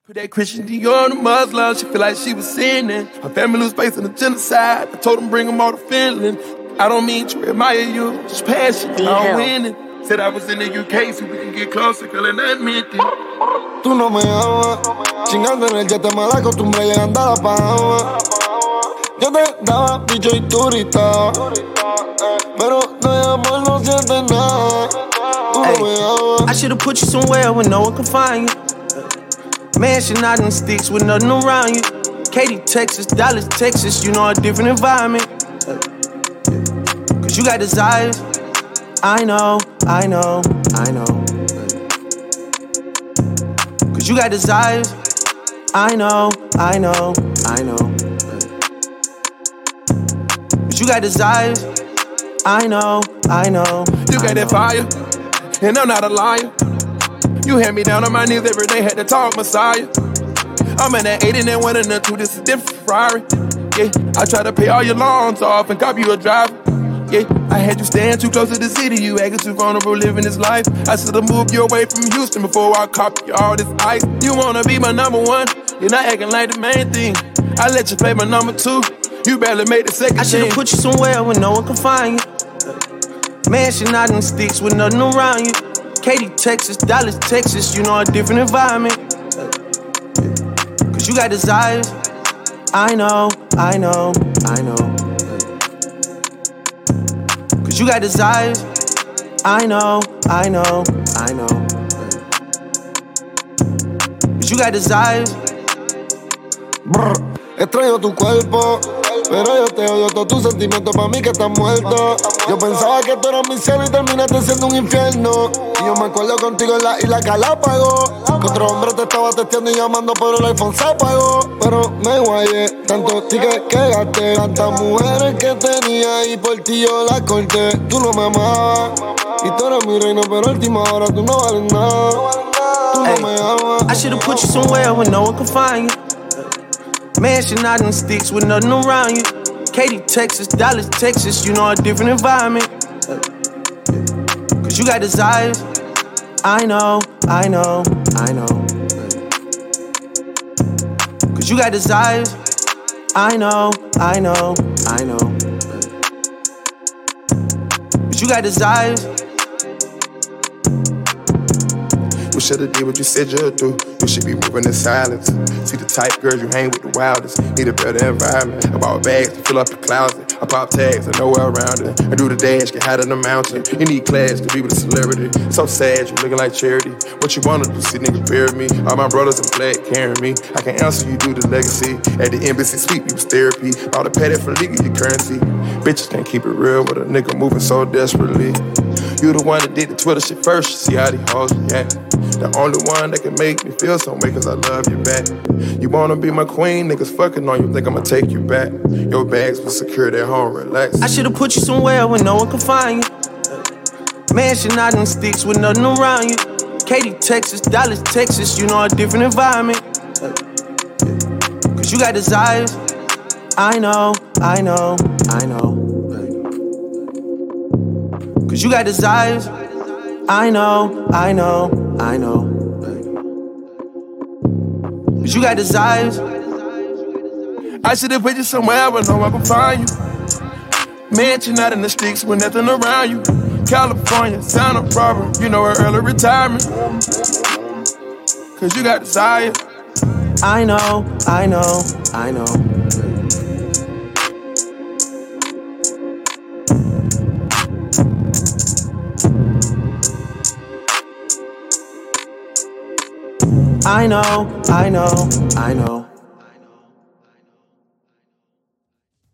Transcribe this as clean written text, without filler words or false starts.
Put that Christian Dior on the Muslim, she feel like she was sinning. Her family was facing a genocide. I told them bring them all to Finland. I don't mean to admire you, just passion, I'm winning. Said I was in the UK so we can get closer, girl, and that meant it. Tú no me amas, chingando en el jet te mala costumbre llegando a la Bahama. Yo te daba bicho y tú gritabas, pero de amor no sientes nada. Tú no me amas. I should've put you somewhere where no one can find you. Mansion out in the sticks with nothing around you. Katy, Texas, Dallas, Texas, you know a different environment. Cause you got desires. I know. Cause you got desires. I know. Cause you got desires. I know. You got that fire, and I'm not a liar. You had me down on my knees every day, had to talk Messiah. I'm in that 8 and then 1 and that 2, this is different Ferrari. Yeah, I try to pay all your loans off and cop you a driver. Yeah, I had you staying too close to the city, you acting too vulnerable living this life. I should've moved you away from Houston before I cop you all this ice. You wanna be my number one, you're not acting like the main thing. I let you play my number 2, you barely made the second. I should've put you somewhere where no one can find you. Mansion out in the sticks with nothing around you. Katy, Texas, Dallas, Texas, you know a different environment. Cause you got desires. I know. Cause you got desires. I know. Cause you got desires. Brr, extraño tu cuerpo, pero yo te odio todos tus sentimientos, pa' mí que estás muerto. Yo pensaba que tú eras mi cielo y terminaste siendo un infierno. Y yo me acuerdo contigo en la isla Galápagos, que otro hombre te estaba testeando y llamando, pero el iPhone se apagó. Pero me guayé, tantos tickets que gasté, tantas mujeres que tenía y por ti yo las corté. Tú no me amabas y tú eras mi reino, pero a última hora tú no vales nada. Tú no me amas. I should've put you somewhere where no one can find you. Mansion out in the sticks with nothing around you. Katy, Texas, Dallas, Texas, you know a different environment. Cause you got desires. I know. Cause you got desires. I know. Cause you got desires. You should've did what you said you'd do. You should be moving in silence. See the type girls you hang with the wildest. Need a better environment. I bought bags to fill up the closet. I pop tags and nowhere around it. I do the dash, get high in the mountain. You need class to be with a celebrity. So sad, you looking like charity. What you wanna do, see nigga bury me. All my brothers in black carrying me. I can answer you through the legacy. At the embassy suite, you was therapy. All the petty for legal, your currency. Bitches can't keep it real with a nigga moving so desperately. You the one that did the Twitter shit first. See how these hoes react. The only one that can make me feel some way, cause I love you back. You wanna be my queen, niggas fucking on you, think I'ma take you back. Your bags will secure at home, relax. I should've put you somewhere where no one can find you. Mansion out in the sticks with nothing around you. Katy, Texas, Dallas, Texas, you know a different environment. Cause you got desires. I know. Cause you got desires. I know. Cause you got desires. I should've put you somewhere where no one can find you. Mansion out in the sticks with nothing around you. California, Santa Barbara, you know her early retirement. Cause you got desire. I know. I know.